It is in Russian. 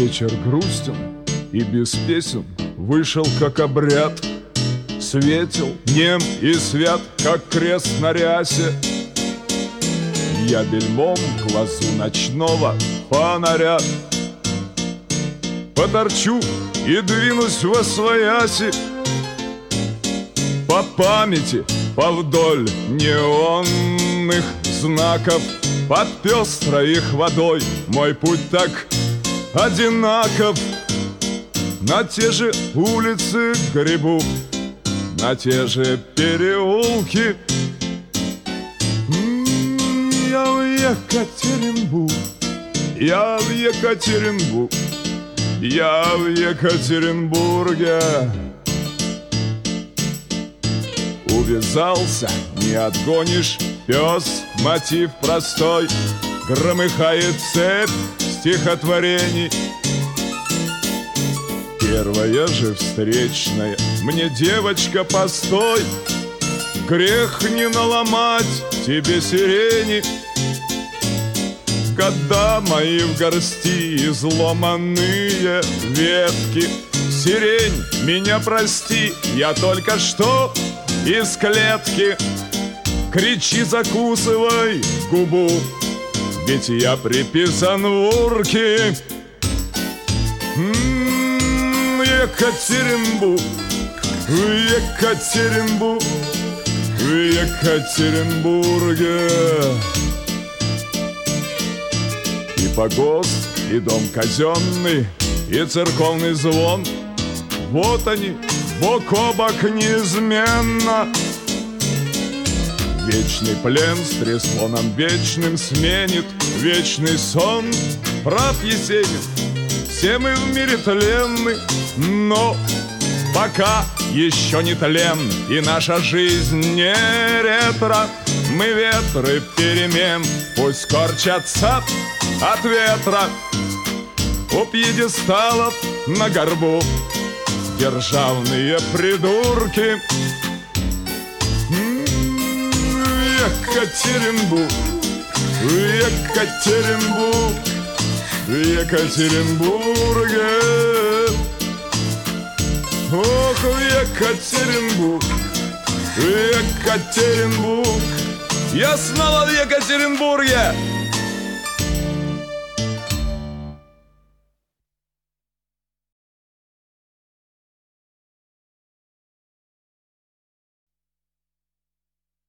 Вечер грустен и без песен вышел как обряд. Светил, нем и свят, как крест на рясе. Я бельмом глазу ночного фонаря поторчу и двинусь восвояси. По памяти, повдоль неонных знаков, под пестрой их водой мой путь так одинаков. На те же улицы гребу, на те же переулки. Я в Екатеринбург, я в Екатеринбург, я в Екатеринбурге. Увязался, не отгонишь, пес, мотив простой. Громыхает цепь стихотворений. Первая же встречная, мне, девочка, постой. Грех не наломать тебе сирени. Года мои в горсти, изломанные ветки. Сирень, меня прости, я только что из клетки. Кричи, закусывай губу, ведь я приписан в урке. Екатеринбург, Екатеринбург, в Екатеринбурге. И погост, и дом казенный, и церковный звон. Вот они, бок о бок неизменно. Вечный плен с треслоном вечным сменит вечный сон. Прав Есенин, все мы в мире тленны, но пока еще не тлен, и наша жизнь не ретро. Мы ветры перемен, пусть корчатся от ветра. У пьедесталов на горбу державные придурки. Екатеринбург, Екатеринбург, в Екатеринбурге. Ох, в Екатеринбург, в Екатеринбург. Я снова в Екатеринбурге.